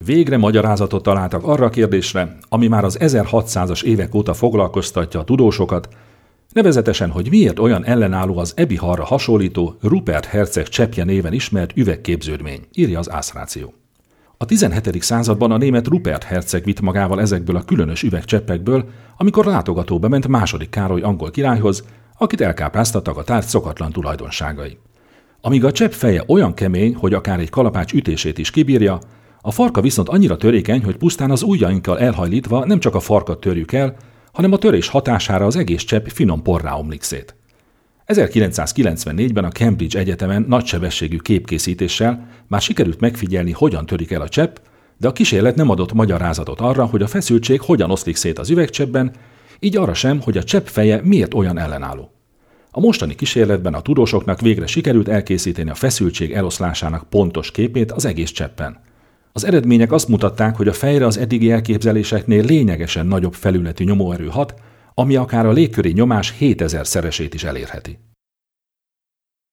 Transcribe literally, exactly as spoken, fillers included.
Végre magyarázatot találtak arra a kérdésre, ami már az ezerhatszázas évek óta foglalkoztatja a tudósokat, nevezetesen, hogy miért olyan ellenálló az Ebihalra hasonlító Rupert herceg cseppje néven ismert üvegképződmény, írja az Ászráció. A tizenhetedik században a német Rupert herceg vitt magával ezekből a különös üvegcseppekből, amikor látogatóba ment második Károly angol királyhoz, akit elkápráztattak a tárgy szokatlan tulajdonságai. Amíg a csepp feje olyan kemény, hogy akár egy kalapács ütését is kibírja, a farka viszont annyira törékeny, hogy pusztán az ujjainkkal elhajlítva nem csak a farkat törjük el, hanem a törés hatására az egész csepp finom porrá omlik szét. ezerkilencszázkilencvennégyben a Cambridge Egyetemen nagysebességű képkészítéssel már sikerült megfigyelni, hogyan törik el a csepp, de a kísérlet nem adott magyarázatot arra, hogy a feszültség hogyan oszlik szét az üvegcseppben, így arra sem, hogy a csepp feje miért olyan ellenálló. A mostani kísérletben a tudósoknak végre sikerült elkészíteni a feszültség eloszlásának pontos képét az egész cseppen. Az eredmények azt mutatták, hogy a fejre az eddigi elképzeléseknél lényegesen nagyobb felületű nyomóerő hat, ami akár a légköri nyomás hétezer-szeresét is elérheti.